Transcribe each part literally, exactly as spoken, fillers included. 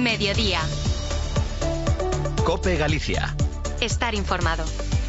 Mediodía. COPE Galicia. Estar informado.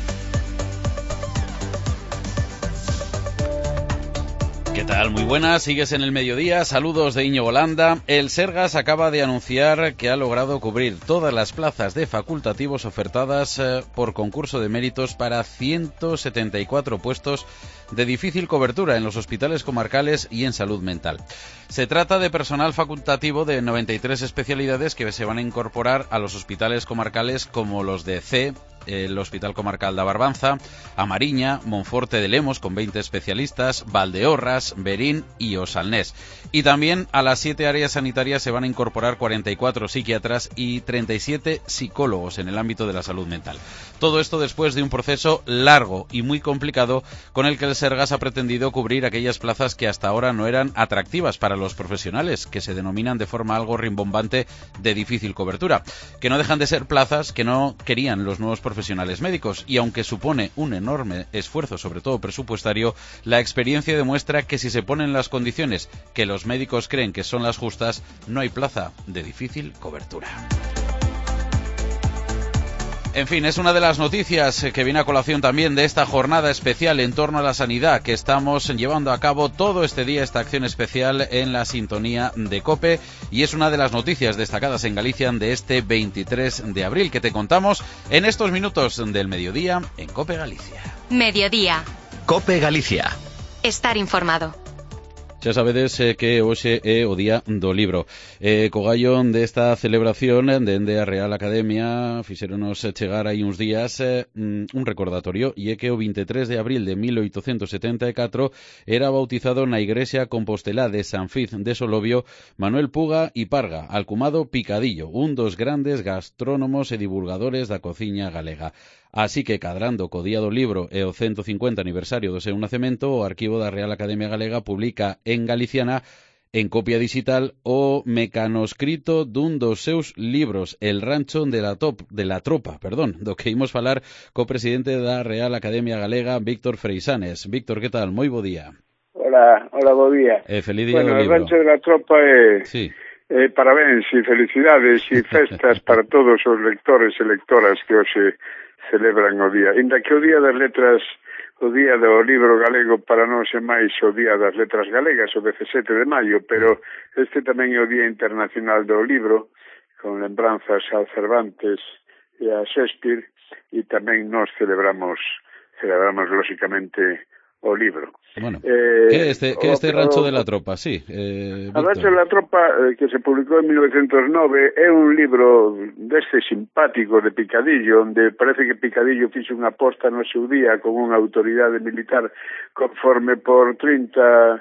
¿Qué tal? Muy buenas, sigues en el mediodía. Saludos de Íñigo Landa. El Sergas acaba de anunciar que ha logrado cubrir todas las plazas de facultativos ofertadas eh, por concurso de méritos para ciento setenta y cuatro puestos de difícil cobertura en los hospitales comarcales y en salud mental. Se trata de personal facultativo de noventa y tres especialidades que se van a incorporar a los hospitales comarcales como los de C, el Hospital Comarcal de Barbanza, A Mariña, Monforte de Lemos con veinte especialistas, Valdeorras, Berín y Osalnés. Y también a las siete áreas sanitarias se van a incorporar cuarenta y cuatro psiquiatras y treinta y siete psicólogos en el ámbito de la salud mental. Todo esto después de un proceso largo y muy complicado con el que el Sergas ha pretendido cubrir aquellas plazas que hasta ahora no eran atractivas para los profesionales, que se denominan de forma algo rimbombante de difícil cobertura, que no dejan de ser plazas que no querían los nuevos profesionales médicos, y aunque supone un enorme esfuerzo, sobre todo presupuestario, la experiencia demuestra que si se ponen las condiciones que los médicos creen que son las justas, no hay plaza de difícil cobertura. En fin, es una de las noticias que viene a colación también de esta jornada especial en torno a la sanidad que estamos llevando a cabo todo este día, esta acción especial en la sintonía de COPE, y es una de las noticias destacadas en Galicia de este veintitrés de abril que te contamos en estos minutos del mediodía en COPE Galicia. Mediodía. COPE Galicia. Estar informado. Xa sabedes eh, que hoxe é o Día do Libro. Eh, co gallo desta celebración dende a Real Academia fixéronos chegar aí uns días eh, un recordatorio, e é que o veintitrés de abril de mil oitocentos setenta e catro era bautizado na Igrexa Compostelá de San Fiz de Solobio Manuel Puga y Parga, alcumado Picadillo, un dos grandes gastrónomos e divulgadores da cociña galega. Así que, cadrando co Día do Libro e o ciento cincuenta aniversario do seu nacemento, o Arquivo da Real Academia Galega publica en galiciana, en copia digital, o mecanoscrito dun dos seus libros, El rancho de la, top, de la tropa, perdón, do que imos falar co presidente da Real Academia Galega, Víctor Freixanes. Víctor, que tal? Moi bo día. Hola, hola, bo día. Eh, feliz día bueno, do libro. El rancho de la tropa é... Sí. Eh, parabéns e felicidades e festas para todos os lectores e lectoras que hoxe celebran o día. Inda que o Día das Letras, o Día do Libro Galego para nós é máis o Día das Letras Galegas, o dezasete de maio, pero este tamén é o Día Internacional do Libro, con lembranzas ao Cervantes e a Shakespeare, e tamén nós celebramos, celebramos lóxicamente o libro. Bueno, eh, que este, que este o, rancho o, de la tropa, sí. Eh, El rancho de la tropa, eh, que se publicou en mil novecientos nove, é un libro deste simpático de Picadillo, onde parece que Picadillo fixo unha aposta no seu día con unha autoridade militar conforme por trinta,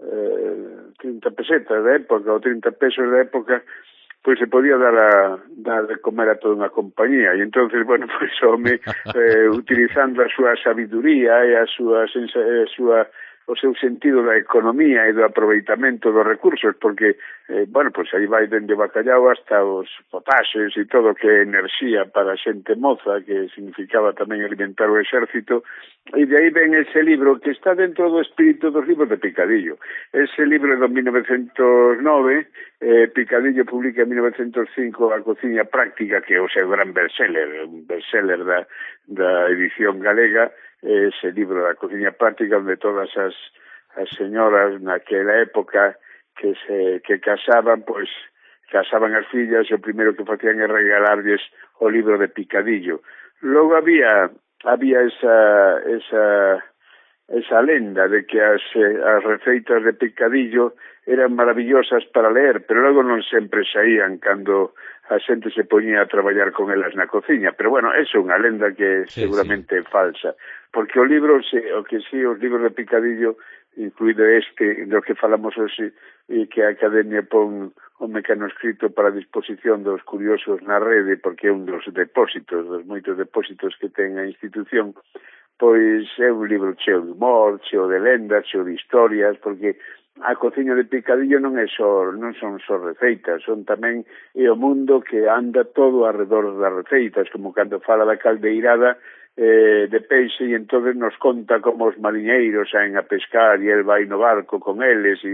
eh, trinta pesetas da época, ou trinta pesos da época, pois se podía dar a dar de comer a toda unha compañía, e entonces, bueno, pois o home eh, utilizando a súa sabiduría e a súa, a súa o seu sentido da economía e do aproveitamento dos recursos, porque, eh, bueno, pois aí vai dende o bacallao hasta os potaxes e todo o que é enerxía para a xente moza, que significaba tamén alimentar o exército, e de aí ven ese libro que está dentro do espírito dos libros de Picadillo. Ese libro é do mil novecientos nove, eh, Picadillo publica en mil novecientos cinco A Cociña Práctica, que é o seu gran bestseller, un bestseller da, da edición galega, ese libro da cociña práctica, onde todas as, as señoras naquela época que se que casaban, pois casaban as fillas e o primeiro que facían é regalarlles o libro de Picadillo. Logo había había esa esa esa lenda de que as, as receitas de Picadillo eran maravillosas para ler, pero logo non sempre saían cando a xente se poñía a traballar con elas na cociña. Pero bueno, é unha lenda que sí, seguramente sí. é falsa, porque o libro, se, o que sí, os libros de Picadillo, incluído este do que falamos hoxe, e que a Academia pon o mecanoscrito para a disposición dos curiosos na rede, porque é un dos depósitos, dos moitos depósitos que ten a institución, pois é un libro cheo de humor, cheo de lendas, cheo de historias, porque a cociña de Picadillo non é só, non son só receitas, son tamén é o mundo que anda todo alrededor das receitas, como cando fala da caldeirada eh, de peixe, e entón nos conta como os mariñeiros saen a pescar e el vai no barco con eles, e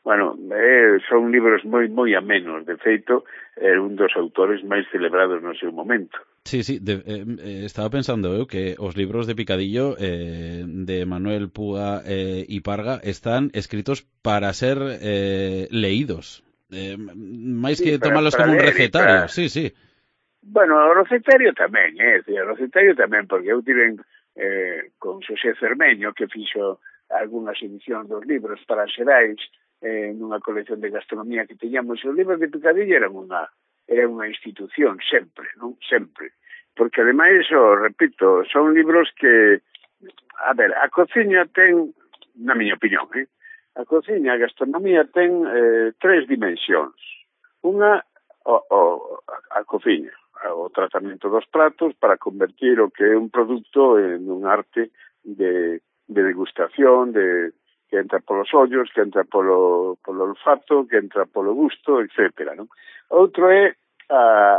bueno, eh, son libros moi moi amenos, de feito, é un dos autores máis celebrados no seu momento. Sí, sí, de, eh, estaba pensando eu que os libros de Picadillo eh, de Manuel Puga eh, y Parga están escritos para ser eh, leídos, eh, máis Sí, que para, tomalos para como un leer, recetario, para... sí, sí. Bueno, o recetario tamén, eh, o recetario tamén, porque eu tiven eh, con Xosé Cermeño, que fixo algunhas edicións dos libros para Xerais, eh, nunha colección de gastronomía que teñamos. Os libros de Picadillo eran unha, era unha institución, sempre, non? Sempre. Porque, ademais, o repito, son libros que, a ver, a cociña ten, na miña opinión, eh, a cociña, a gastronomía ten eh, tres dimensións. Unha, o, o, a, a cociña, o tratamento dos pratos para convertir o que é un produto en un arte de, de degustación, de que entra polos ollos, que entra polo, polo olfato, que entra polo gusto, etcétera, non? Outro é a,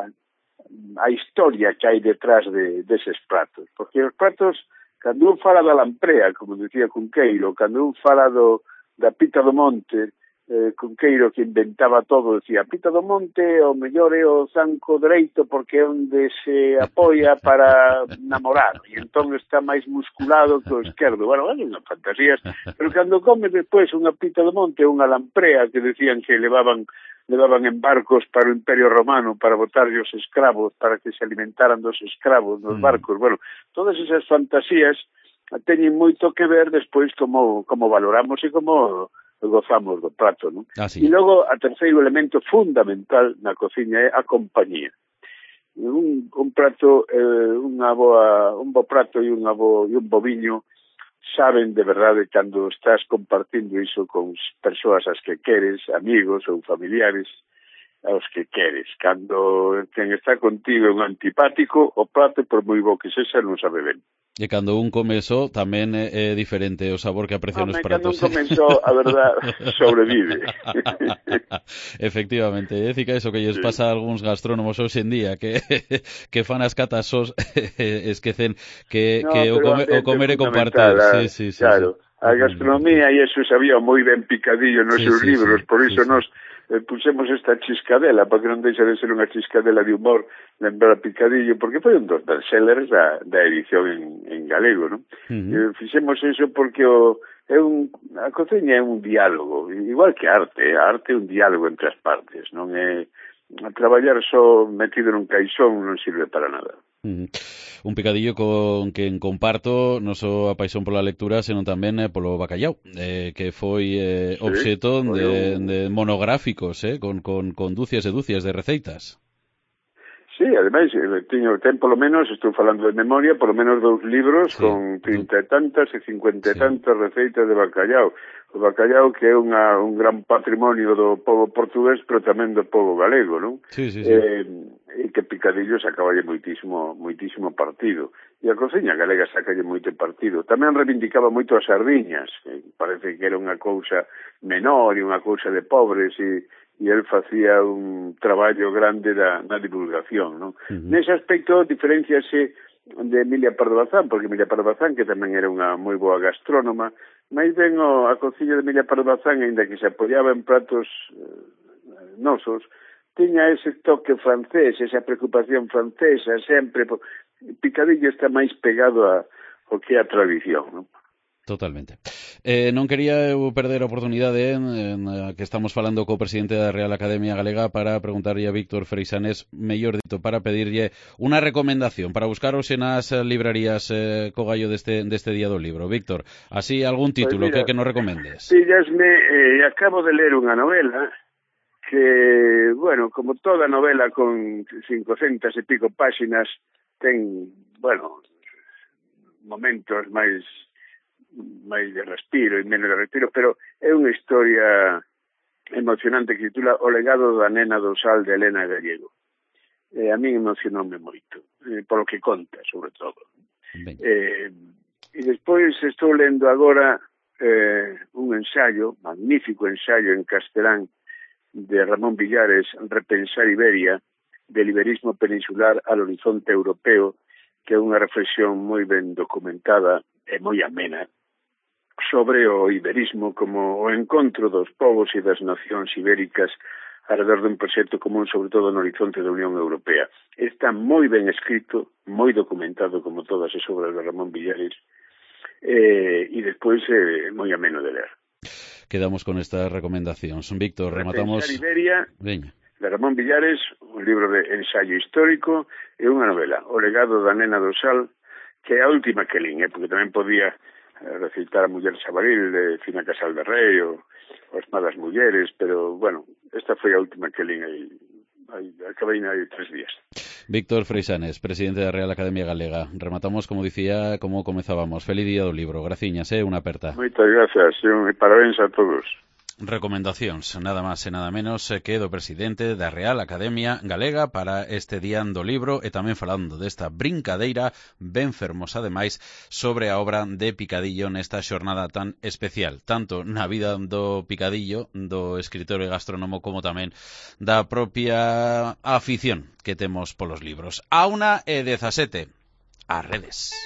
a historia que hai detrás de, deses pratos, porque os pratos, cando un fala da lamprea, como decía Cunqueiro, cando un fala do, da pita do monte, eh, Cunqueiro, que inventaba todo, decía, a pita do monte o mellor é o zanco dereito porque é onde se apoia para namorar, e entón está máis musculado que o esquerdo. Bueno, é unha fantasías, pero cando come despois unha pita do monte, unha lamprea que decían que levaban levaban en barcos para o Imperio Romano para botarlle os escravos, para que se alimentaran dos escravos nos barcos. Bueno, todas esas fantasías teñen moito que ver despois como, como valoramos e como gozamos do prato, non? Ah, sí. E logo, a terceiro elemento fundamental na cociña é a compañía. Un, un prato, eh, unha boa, un bo prato e, unha bo, e un bo viño saben de verdade cando estás compartindo iso con persoas as que queres, amigos ou familiares aos que queres. Cando quen está contigo é un antipático, o prato, por moi bo que sexa, non sabe ben. E cando un come só tamén é, é diferente o sabor que aprecia nos pratos. Cando un come só, a verdad, sobrevive. Efectivamente, é dicir que eso que lles pasa a algúns gastrónomos hoxe en día, que que fan as catas sós, esquecen que, no, que o, come, o comer é compartir. A, sí, sí, sí, claro, sí. A gastronomía, e eso sabía moi ben Picadillo nos sí, seus sí, libros, sí, por iso sí, nos eh, pusemos esta chiscadela, para que non deixa de ser unha chiscadela de humor lembrar a Picadillo, porque foi un dos bestsellers da, da edición en, en galego, non? Uh-huh. Eh, fixemos eso porque o, é un, a cociña é un diálogo, igual que a arte, a arte é un diálogo entre as partes, non é a traballar só metido nun caixón non sirve para nada. Uh-huh. Un picadillo con quen comparto non só a paixón pola lectura, senón tamén eh, polo bacallau, eh, que foi eh, sí, obxeto foi de, un... de monográficos, eh, con, con, con dúcias e dúcias de receitas. Sí, ademais, teño, ten polo menos, estou falando de memoria, polo menos dous libros sí, con trinta e tantas e cincuenta e sí. tantas receitas de bacallau. O bacallau que é unha, un gran patrimonio do povo portugués, pero tamén do povo galego, non? Sí, sí, sí. Eh, e que Picadillo sacaballe moitísimo, moitísimo partido. E a cociña galega sacalle moito partido. Tamén reivindicaba moito as sardiñas, que parece que era unha cousa menor e unha cousa de pobres, e e el facía un traballo grande da, na divulgación, non? Uh-huh. Nese aspecto diferenciase de Emilia Pardo Bazán, porque Emilia Pardo Bazán, que tamén era unha moi boa gastrónoma, máis ben o, a cociña de Emilia Pardo Bazán, ainda que se apoiaba en pratos eh, nosos, tiña ese toque francés, esa preocupación francesa, sempre. Picadillo está máis pegado a o que é a tradición, non? Totalmente. Eh, non quería eu perder a oportunidade en, en a que estamos falando co presidente da Real Academia Galega para preguntarlle a Víctor Freixanes, mellor dito, para pedirlle unha recomendación para buscar hoxe nas librarías eh, co gallo deste, deste día do libro. Víctor, así algún título pues mira, que, que nos recomendes? Píllasme, eh, acabo de ler unha novela que, bueno, como toda novela con cincocentas e pico páxinas, ten, bueno, momentos máis máis de respiro e menos de respiro, pero é unha historia emocionante que titula O legado da nena do sal de Elena Gallego. Eh, a mí emocionoume moito, eh, polo que conta, sobre todo. Eh, e despois estou lendo agora eh, un ensaio, magnífico ensaio en castelán, de Ramón Villares, Repensar Iberia, del iberismo peninsular al horizonte europeo, que é unha reflexión moi ben documentada e moi amena, sobre o iberismo como o encontro dos povos e das nacións ibéricas alrededor dun proxecto común, sobre todo no horizonte da Unión Europea. Está moi ben escrito, moi documentado, como todas as obras de Ramón Villares, eh, e despois eh, moi ameno de ler. Quedamos con estas recomendacións. Víctor, rematamos... Iberia, Veña. De Ramón Villares, un libro de ensayo histórico e unha novela, O legado da nena do sal, que é a última que lín, eh, porque tamén podía eh, recitar a Muller Sabaril de Fina Casal de Rei ou As malas mulleres, pero, bueno, esta foi a última que lín aí, aí acabei hai tres días. Víctor Freixanes, presidente da Real Academia Galega. Rematamos, como dicía, como comezábamos. Feliz día do libro. Graciñas, eh, unha aperta. Moitas gracias e parabéns a todos. Recomendacións, nada máis e nada menos que do presidente da Real Academia Galega para este día do libro e tamén falando desta brincadeira ben fermosa ademais sobre a obra de Picadillo nesta xornada tan especial, tanto na vida do Picadillo, do escritor e gastrónomo, como tamén da propia afición que temos polos libros. A una e dezasete, as redes.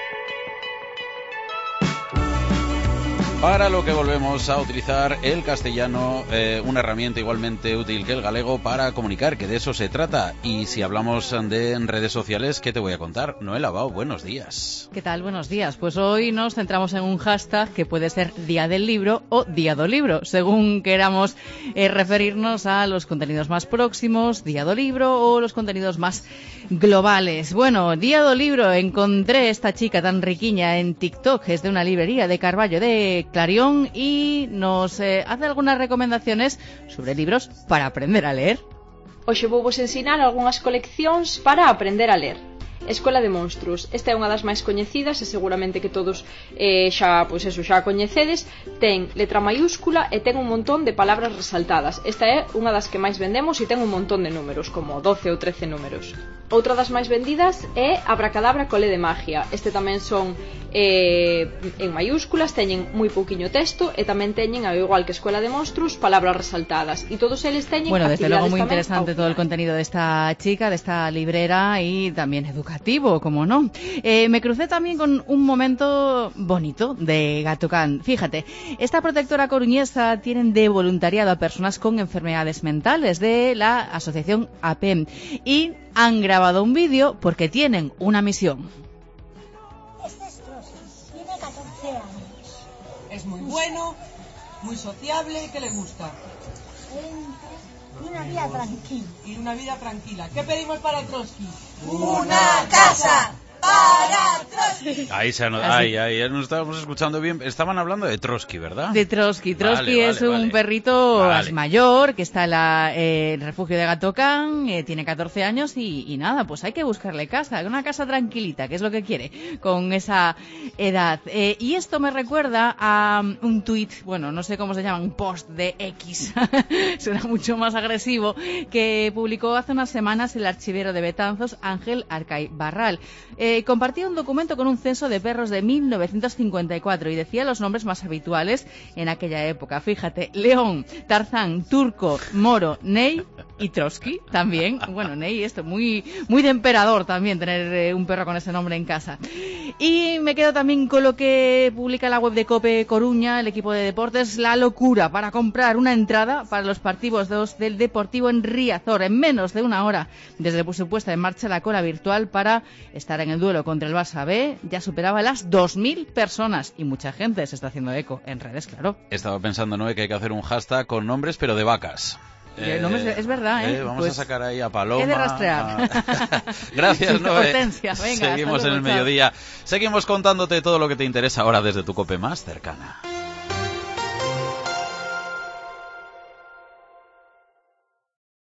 Para lo que volvemos a utilizar el castellano, eh, una herramienta igualmente útil que el galego para comunicar, que de eso se trata. Y si hablamos de redes sociales, ¿qué te voy a contar? Noel Abao, buenos días. ¿Qué tal? Buenos días. Pues hoy nos centramos en un hashtag que puede ser Día del Libro o Día do Libro, según queramos eh, referirnos a los contenidos más próximos, Día do Libro, o los contenidos más globales. Bueno, Día do Libro, encontré esta chica tan riquiña en TikTok, es de una librería de Carballo de Clarión y nos eh, hace algunas recomendaciones sobre libros para aprender a leer. Hoxe vou vos ensinar algunhas coleccións para aprender a ler. Escola de Monstros. Esta é unha das máis coñecidas e seguramente que todos eh, xa, pois eso, xa a coñecedes. Ten letra maiúscula e ten un montón de palabras resaltadas. Esta é unha das que máis vendemos e ten un montón de números, como doce ou trece números. Outra das máis vendidas é Abracadabra Cole de Magia. Este tamén son eh, en maiúsculas, teñen moi pouquiño texto e tamén teñen, ao igual que Escola de Monstros, palabras resaltadas. E todos eles teñen bueno, desde luego muy tamén interesante todo el contenido de esta chica, de esta librera y también educativo, como no. Eh, me crucé también con un momento bonito de Gatocán. Fíjate, esta protectora coruñesa tienen de voluntariado a personas con enfermedades mentales de la asociación A P E M y han grabado un vídeo porque tienen una misión. Este es Trozos, tiene catorce años. Es muy bueno, muy sociable, ¿qué le gusta? Y una vida tranquila. Y una vida tranquila. ¿Qué pedimos para Trotsky? ¡Una casa! Para Trotsky. Ahí se anotó, ahí, ahí, nos estábamos escuchando bien. Estaban hablando de Trotsky, ¿verdad? De Trotsky. Trotsky vale, es vale, un vale. perrito Vale. mayor que está en la, eh, el refugio de Gatocán, eh, tiene catorce años y, y nada, pues hay que buscarle casa, una casa tranquilita, que es lo que quiere con esa edad. Eh, y esto me recuerda a um, un tuit, bueno, no sé cómo se llama, un post de X, suena mucho más agresivo, que publicó hace unas semanas el archivero de Betanzos, Ángel Arcay Barral. Eh, compartía un documento con un censo de perros de mil novecientos cincuenta y cuatro y decía los nombres más habituales en aquella época. Fíjate, León, Tarzán, Turco, Moro, Ney y Trotsky también. Bueno, Ney, esto, muy, muy de emperador también tener eh, un perro con ese nombre en casa. Y me quedo también con lo que publica la web de Cope Coruña, el equipo de deportes, la locura para comprar una entrada para los partidos dos del Deportivo en Riazor en menos de una hora. Desde que se puesta en marcha la cola virtual para estar en el duelo contra el Barça B, ya superaba las dos mil personas y mucha gente se está haciendo eco en redes, claro. Estaba pensando, Noé, que hay que hacer un hashtag con nombres, pero de vacas. Eh, no me, es verdad, ¿eh? eh vamos pues a sacar ahí a Paloma. He de rastrear. Gracias, Noé. Hortensia, venga, seguimos en el chao. mediodía. Seguimos contándote todo lo que te interesa ahora desde tu COPE más cercana.